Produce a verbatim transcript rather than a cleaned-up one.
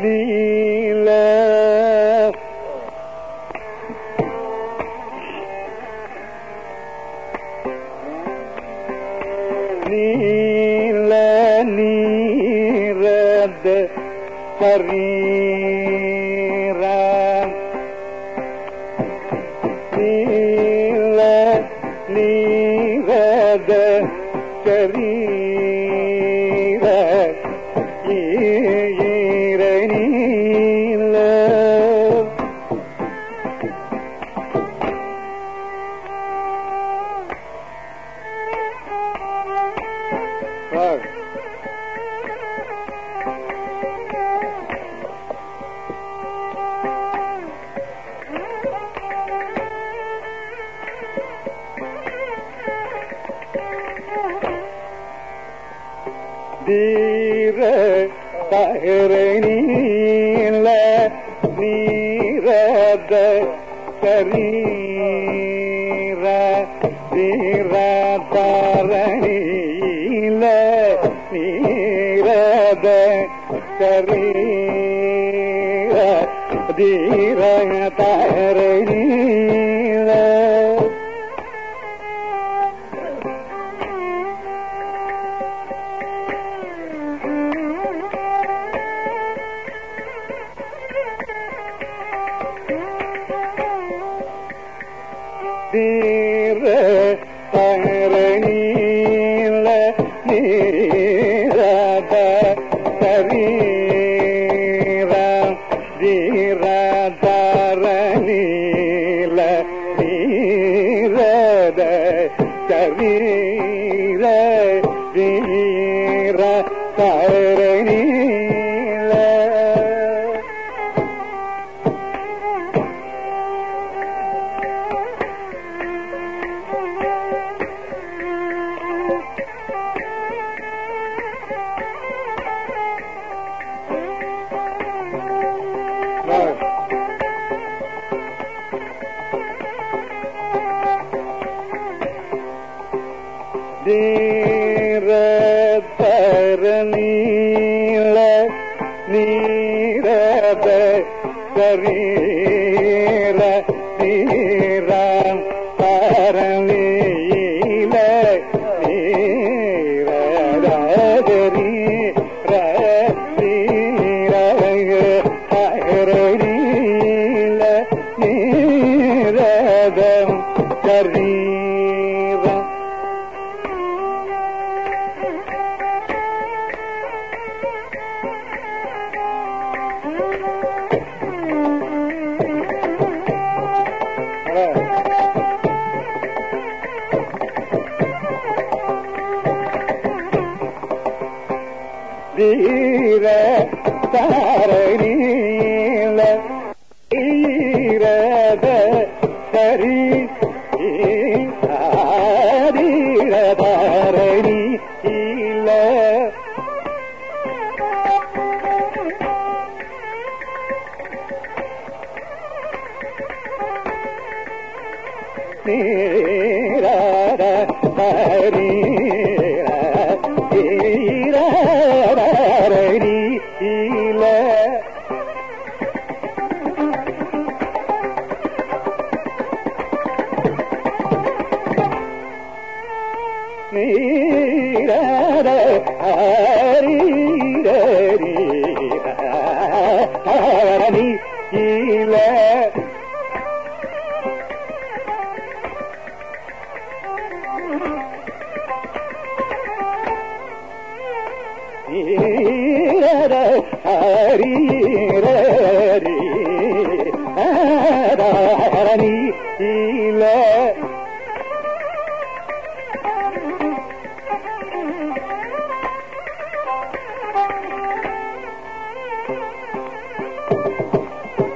நீல நீல நீரத சரீர நீல நீரத சரீர ஈர நீல தீர தரணீல நீரத சரீர தீர தரணீல நீரத சரீர தீர தரணீல தீர தரணீல நீரத சரீர தீர தரணீல நீரத சரீர தீர தரணீல தீர தரணீல நீரத சரீர தீர தரணீல நீரத சரீர தீர தரணீல நீரத சரீர தீர தரணீல ஈரத சரி தீர தரணீல நீரத சரீர தீர தரணீல நீரத ஹரிர தரணீல நீரத ஹரி